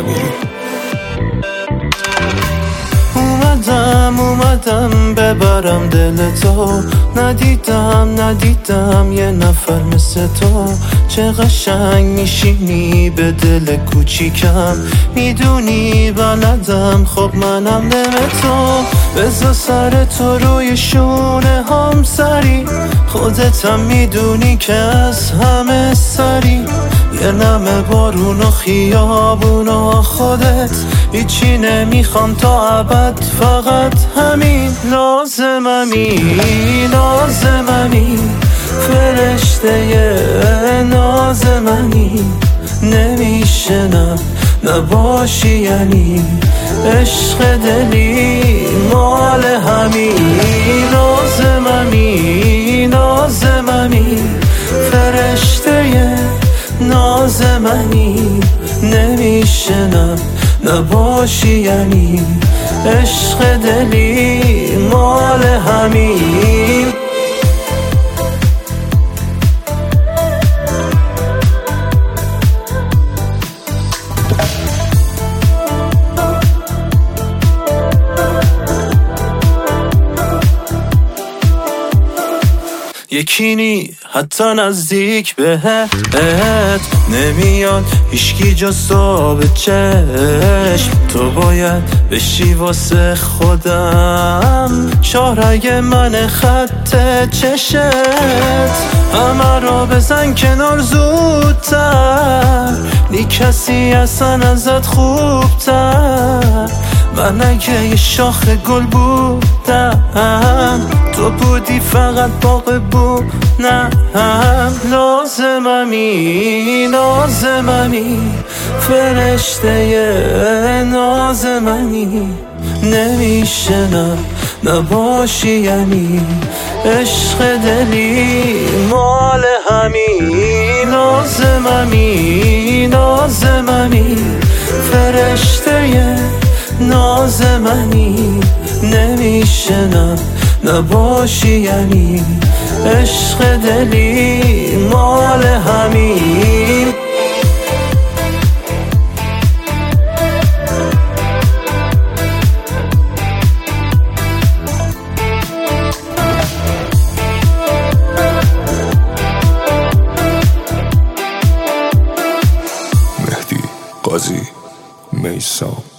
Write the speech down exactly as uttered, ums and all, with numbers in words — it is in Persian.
امیری. اومدم اومدم ببرم دل تو، ندیدم ندیدم یه نفر مثل تو. چه قشنگ میشینی به دل کوچیکم، میدونی بلدم خب منم دم تو. بذار سر تو روی شونه هم سری، خودتم میدونی که از همه سری. یه نمه بارون و خیابون و خودت، هیچی نمیخوام تا ابد، فقط همین. لازممی لازممی فرشته نازمنی، نمیشه نه نباشی یعنی عشق دلی مال همین. لازممی لازممی فرشته نازمنی، نمیشه نه نباشی یعنی عشق دلی مال همین. یکی نی حتی نزدیک بهت نمیاد هیچکی جز تو به چشم. تو باید بشی واسه خودم چارگ من خط چشت. همه رو بزن کنار زودتر، نی کسی اصلا ازت خوبتر. من اگه یه شاخ گل بودم، تو بودی فقط باغ بودم. لازممی لازممی فرشته نازمنی، نمیشه نه نباشی یعنی عشق دلی مال همین. لازممی لازممی فرشته نازمنی، نمیشه نه نباشی یعنی عشق دلی مال همین. مهدی قاضی میثم.